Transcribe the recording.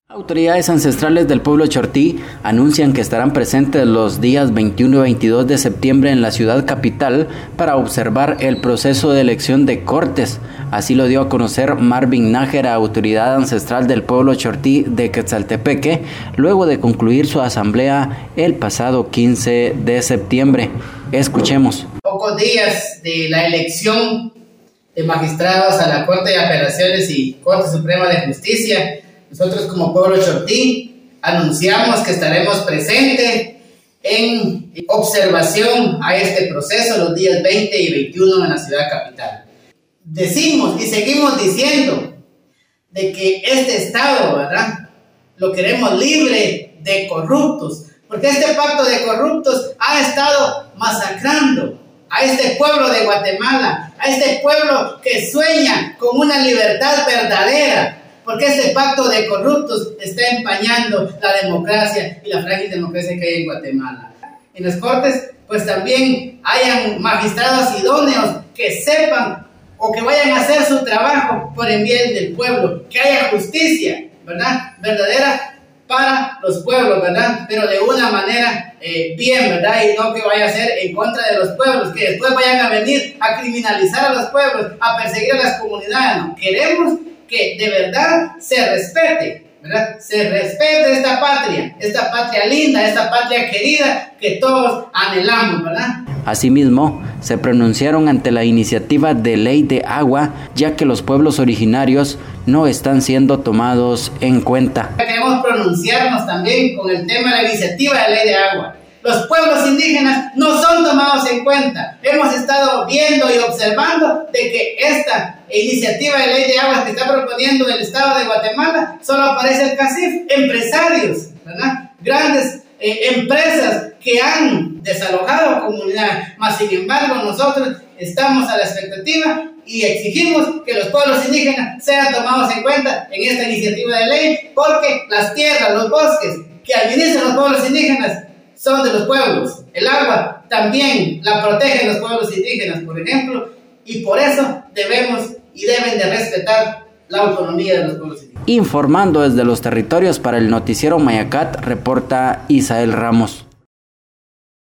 Autoridades ancestrales del pueblo chortí anuncian que estarán presentes los días 21 y 22 de septiembre en la ciudad capital para observar el proceso de elección de cortes. Así lo dio a conocer Marvin Nájera, autoridad ancestral del pueblo chortí de Quetzaltepeque, luego de concluir su asamblea el pasado 15 de septiembre. Escuchemos. Pocos días de la elección de magistrados a la Corte de Apelaciones y Corte Suprema de Justicia, nosotros como pueblo chortí anunciamos que estaremos presentes en observación a este proceso los días 20 y 21 en la ciudad capital. Decimos y seguimos diciendo de que este Estado, ¿verdad?, lo queremos libre de corruptos, porque este pacto de corruptos ha estado masacrando a este pueblo de Guatemala, a este pueblo que sueña con una libertad verdadera, porque este pacto de corruptos está empañando la democracia y la frágil democracia que hay en Guatemala. En las cortes, pues también hayan magistrados idóneos que sepan o que vayan a hacer su trabajo por el bien del pueblo, que haya justicia, ¿verdad?, verdadera para los pueblos, ¿verdad?, pero de una manera bien, ¿verdad?, y no que vaya a ser en contra de los pueblos, que después vayan a venir a criminalizar a los pueblos, a perseguir a las comunidades. No, queremos que de verdad se respete, ¿verdad?, se respete esta patria linda, esta patria querida que todos anhelamos, ¿verdad? Asimismo, se pronunciaron ante la iniciativa de ley de agua, ya que los pueblos originarios no están siendo tomados en cuenta. Queremos pronunciarnos también con el tema de la iniciativa de ley de agua. Los pueblos indígenas no son tomados en cuenta. Hemos estado viendo y observando de que esta iniciativa de ley de aguas que está proponiendo el Estado de Guatemala solo aparece el CACIF, empresarios, ¿verdad?, grandes empresas que han desalojado comunidades, mas sin embargo nosotros estamos a la expectativa y exigimos que los pueblos indígenas sean tomados en cuenta en esta iniciativa de ley, porque las tierras, los bosques que administran los pueblos indígenas son de los pueblos. El agua también la protegen los pueblos indígenas, por ejemplo, y por eso debemos y deben de respetar la autonomía de los pueblos indígenas. Informando desde los territorios para el noticiero Mayacat, reporta Isael Ramos.